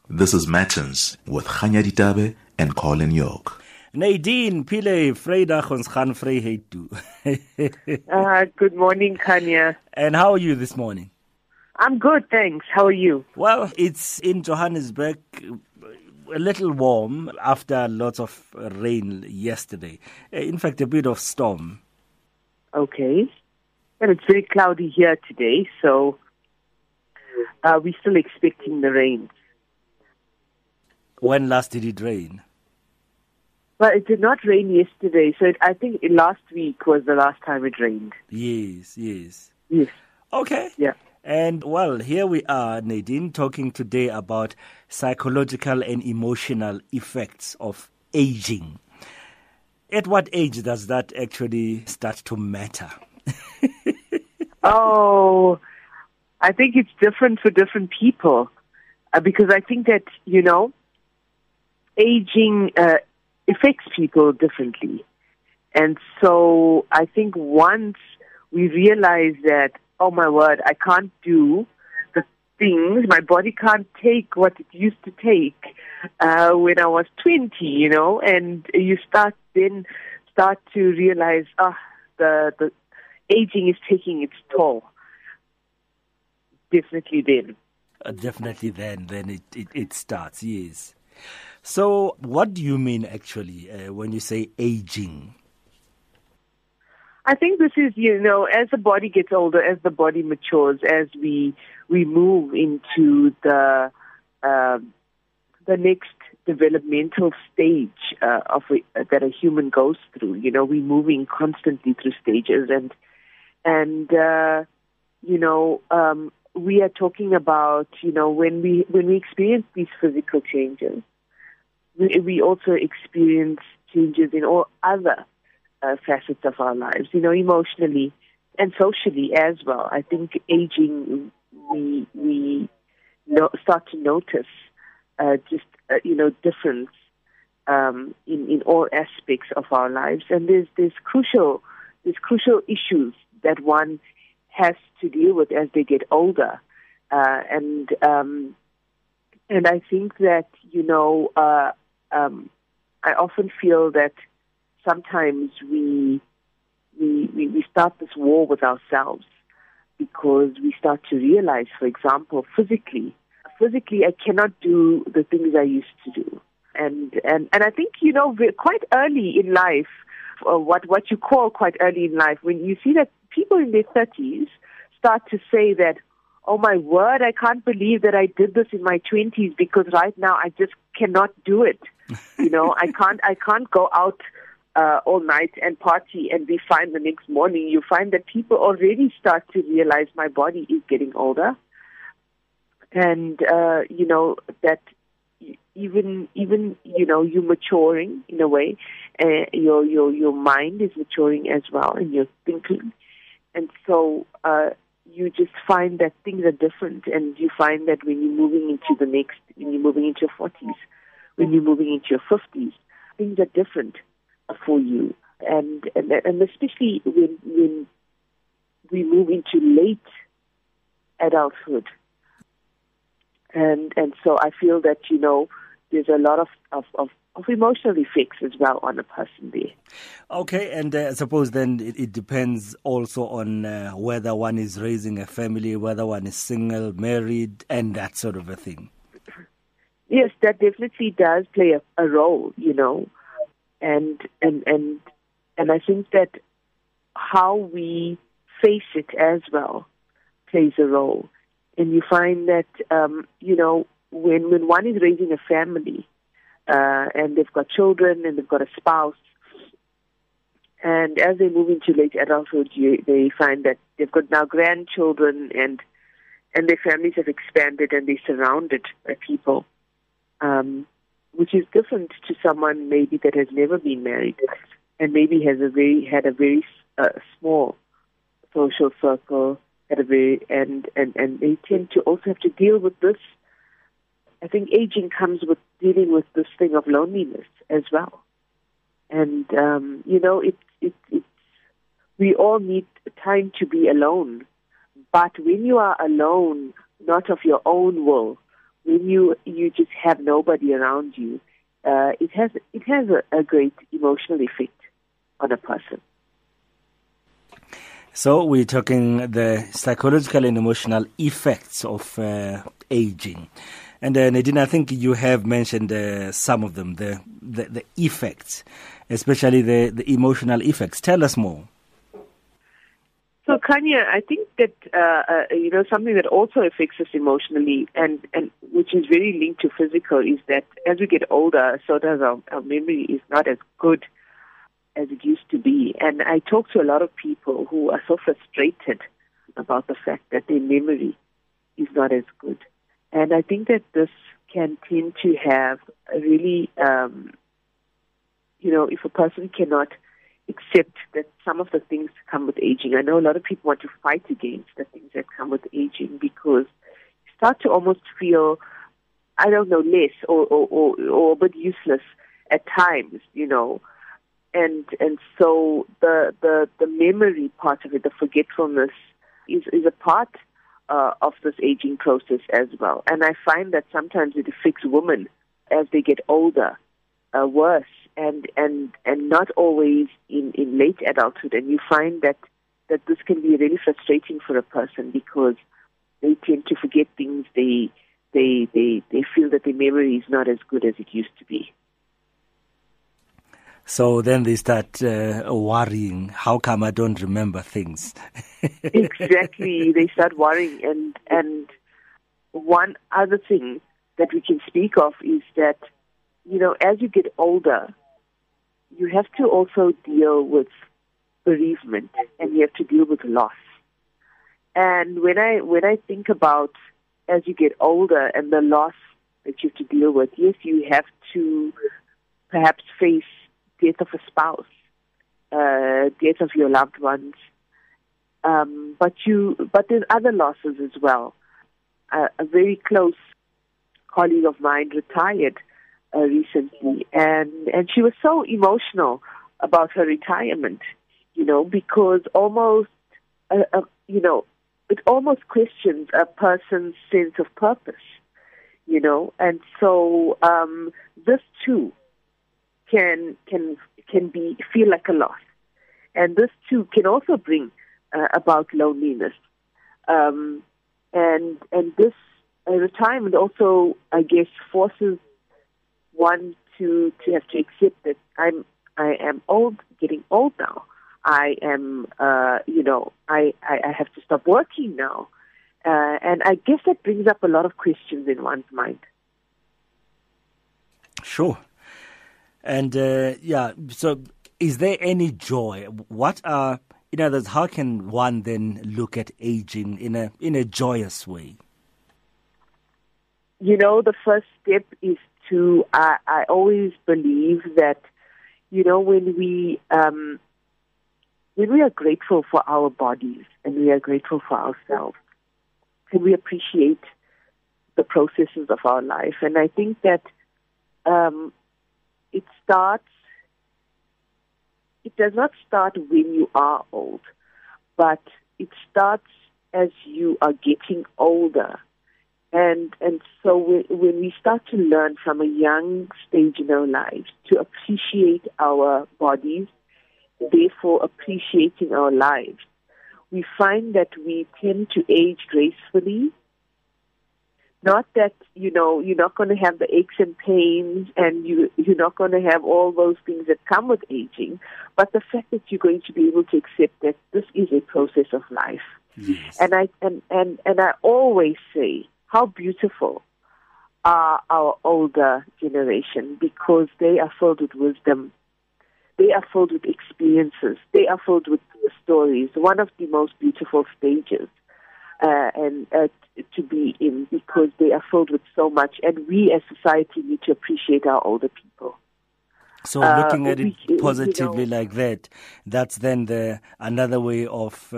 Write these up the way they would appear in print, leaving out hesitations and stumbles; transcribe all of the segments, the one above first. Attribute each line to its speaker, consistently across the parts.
Speaker 1: This is Matins with Khanya Ditabe and Colin York.
Speaker 2: Nadine Pile Vrydag ons gaan vryheid toe.
Speaker 3: Good morning, Khanya.
Speaker 2: And how are you this morning?
Speaker 3: I'm good, thanks. How are you?
Speaker 2: Well, it's in Johannesburg a little warm after lots of rain yesterday. In fact, a bit of storm.
Speaker 3: Okay. And it's very cloudy here today, so we're still expecting the rain.
Speaker 2: When last did it rain?
Speaker 3: Well, it did not rain yesterday, so I think last week was the last time it rained.
Speaker 2: Yes.
Speaker 3: Yes.
Speaker 2: Okay.
Speaker 3: Yeah.
Speaker 2: And, well, here we are, Nadine, talking today about psychological and emotional effects of aging. At what age does that actually start to matter?
Speaker 3: Oh, I think it's different for different people. Because I think that, aging affects people differently. And so I think once we realize that, oh my word, I can't do the things, my body can't take what it used to take when I was 20, and you start to realize, the aging is taking its toll. Definitely then.
Speaker 2: Definitely then it starts, yes. So what do you mean actually when you say aging?
Speaker 3: I think this is, as the body gets older, as the body matures, as we move into the next developmental stage that a human goes through. We're moving constantly through stages, and we are talking about, when we experience these physical changes, we also experience changes in all other facets of our lives, emotionally and socially as well. I think aging, we start to notice difference in all aspects of our lives, and there's crucial issues that one has to deal with as they get older, and I think that I often feel that sometimes we start this war with ourselves because we start to realize, for example, physically I cannot do the things I used to do, and I think quite early in life, what you call quite early in life, when you see that people in their 30s start to say that, oh my word, I can't believe that I did this in my 20s because right now I just cannot do it. I can't go out all night and party and be fine the next morning. You find that people already start to realize my body is getting older, and that even you're maturing in a way. Your mind is maturing as well, and you're thinking, and so you just find that things are different, and you find that when you're moving into when you're moving into your 40s, when you're moving into your 50s, things are different for you, and especially when we move into late adulthood, and so I feel that there's a lot of emotional effects as well on a person there.
Speaker 2: Okay, and I suppose then it depends also on whether one is raising a family, whether one is single, married, and that sort of a thing.
Speaker 3: Yes, that definitely does play a role, and I think that how we face it as well plays a role. And you find that, when one is raising a family, and they've got children and they've got a spouse, and as they move into late adulthood, they find that they've got now grandchildren, and their families have expanded and they're surrounded by people, which is different to someone maybe that has never been married and maybe had a very small social circle, and they tend to also have to deal with this. I think aging comes with dealing with this thing of loneliness as well. And, we all need time to be alone. But when you are alone, not of your own will, when you just have nobody around you, it has a great emotional effect on a person.
Speaker 2: So we're talking the psychological and emotional effects of aging. And Nadine, I think you have mentioned some of them, the effects, especially the emotional effects. Tell us more.
Speaker 3: So, Kanya, I think that something that also affects us emotionally, and which is very linked to physical, is that as we get older, so does our memory is not as good as it used to be. And I talk to a lot of people who are so frustrated about the fact that their memory is not as good. And I think that this can tend to have a really, if a person cannot accept that some of the things come with aging. I know a lot of people want to fight against the things that come with aging because you start to almost feel, less or a bit useless at times, And so the memory part of it, the forgetfulness, is a part of this aging process as well. And I find that sometimes it affects women as they get older worse, and not always in late adulthood. And you find that this can be really frustrating for a person because they tend to forget things. They feel that their memory is not as good as it used to be.
Speaker 2: So then they start worrying, how come I don't remember things?
Speaker 3: Exactly. They start worrying. And one other thing that we can speak of is that, as you get older, you have to also deal with bereavement and you have to deal with loss. And when I think about as you get older and the loss that you have to deal with, yes, you have to perhaps face death of a spouse, death of your loved ones, but there's other losses as well. A very close colleague of mine retired recently, and she was so emotional about her retirement, because almost, it almost questions a person's sense of purpose, and so this too can feel like a loss, and this too can also bring about loneliness, and this retirement also, I guess, forces one to have to accept that I am old, getting old now. I am, I have to stop working now, and I guess that brings up a lot of questions in one's mind.
Speaker 2: Sure. And, so is there any joy? What are, how can one then look at aging in a joyous way?
Speaker 3: The first step is to, I always believe that, when we are grateful for our bodies and we are grateful for ourselves, and we appreciate the processes of our life. And I think that it does not start when you are old, but it starts as you are getting older. And so when we start to learn from a young stage in our lives to appreciate our bodies, therefore appreciating our lives, we find that we tend to age gracefully. Not that, you're not going to have the aches and pains and you're not going to have all those things that come with aging, but the fact that you're going to be able to accept that this is a process of life.
Speaker 2: Yes.
Speaker 3: And I always say, how beautiful are our older generation, because they are filled with wisdom. They are filled with experiences. They are filled with stories. One of the most beautiful stages to be in, because they are filled with so much. And we as society need to appreciate our older people.
Speaker 2: So looking at it positively like that, that's then another way of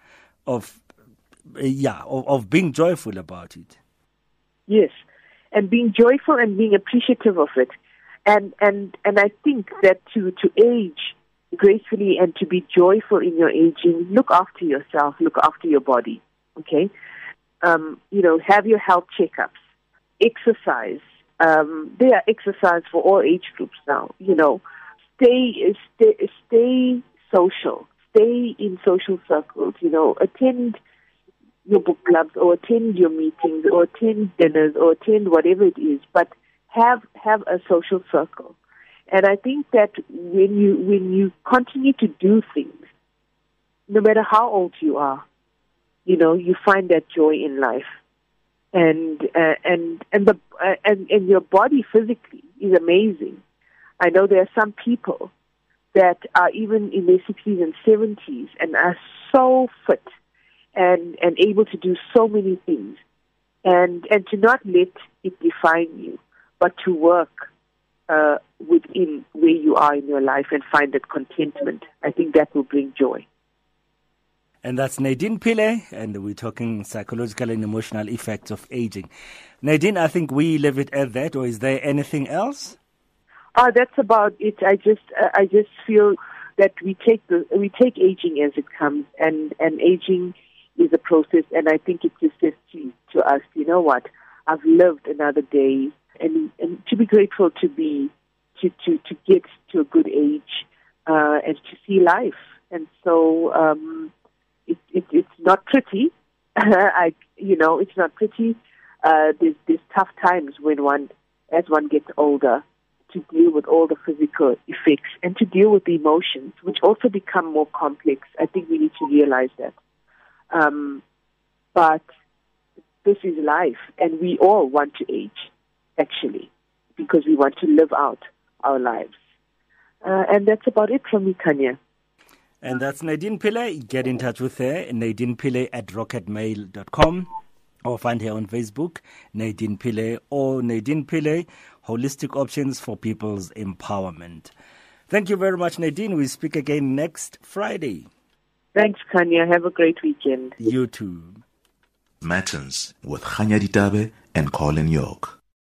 Speaker 2: being joyful about it.
Speaker 3: Yes, and being joyful and being appreciative of it. And I think that to age gracefully and to be joyful in your aging, look after yourself, look after your body, okay? Have your health checkups. exercise. There are exercise for all age groups now. Stay social. Stay in social circles. Attend your book clubs, or attend your meetings, or attend dinners, or attend whatever it is. But have a social circle. And I think that when you continue to do things, no matter how old you are, you find that joy in life, and your body physically is amazing. I know there are some people that are even in their 60s and 70s and are so fit and able to do so many things, and to not let it define you, but to work within where you are in your life and find that contentment. I think that will bring joy.
Speaker 2: And that's Nadine Pillay, and we're talking psychological and emotional effects of aging. Nadine, I think we leave it at that, or is there anything else?
Speaker 3: That's about it. I just feel that we take aging as it comes, and aging is a process, and I think it just says to us, you know what, I've lived another day, and to be grateful to get to a good age, and to see life. And so it's not pretty. It's not pretty. There's tough times as one gets older, to deal with all the physical effects and to deal with the emotions, which also become more complex. I think we need to realize that. But this is life, and we all want to age, actually, because we want to live out our lives. And that's about it from me, Kanya.
Speaker 2: And that's Nadine Pillay. Get in touch with her, Nadine Pillay at rocketmail.com, or find her on Facebook, Nadine Pillay, or Nadine Pillay, Holistic Options for People's Empowerment. Thank you very much, Nadine. We speak again next Friday.
Speaker 3: Thanks, Kanya. Have a great weekend.
Speaker 2: You too.
Speaker 1: Matins with Khanya Ditabe and Colin York.